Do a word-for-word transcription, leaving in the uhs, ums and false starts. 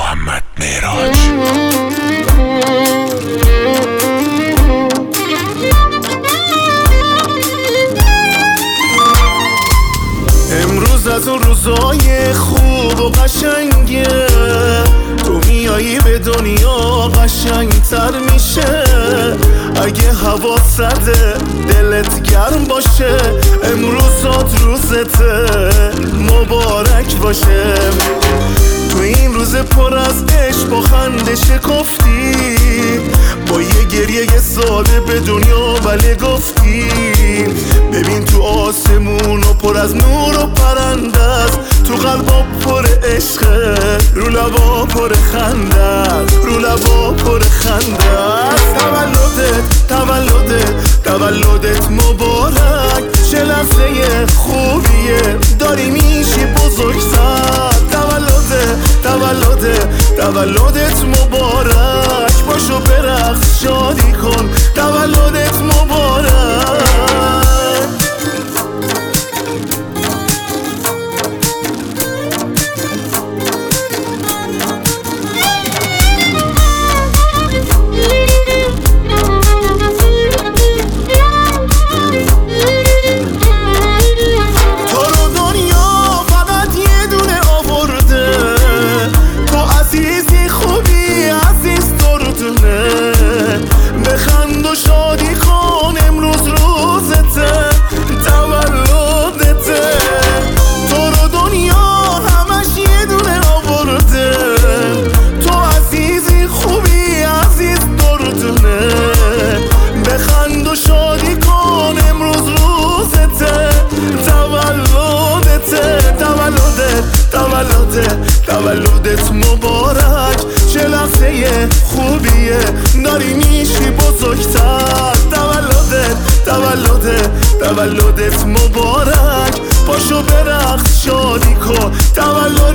محمد معراج. امروز از اون روزای خوب و قشنگه، تو میایی به دنیا قشنگتر میشه. اگه هوا سرده دلت گرم باشه، امروزات روزته مبارک باشه. تو این روز پر از عشق با خنده شکفتی، با یه گریه یه ساله به دنیا بله گفتی. ببین تو آسمون و پر از نور و پرنده است، تو قلبا پر عشقه، رو لبا پر خنده است، رو لبا پر خنده است. تولدت تولدت تولدت مبارک، چه لحظه خوبیه داری میشی بزرگتر. تولدت تولدت تولدت مبارک، باشو برقص شادی کن، تولدت مبارک. شادی کن امروز روزته، تولدته. تو رو دنیا همش یه دونه آورده، تو عزیزی خوبی عزیز دردونه. بخند و شادی کن امروز روزته، تولدته. تولدت تولدت تولدت مبارک، چه لحظه خوبیه داری میشی بزرگتر. تولدت تولدت تولدت مبارک، پاشو برقص شادی کن، تولدت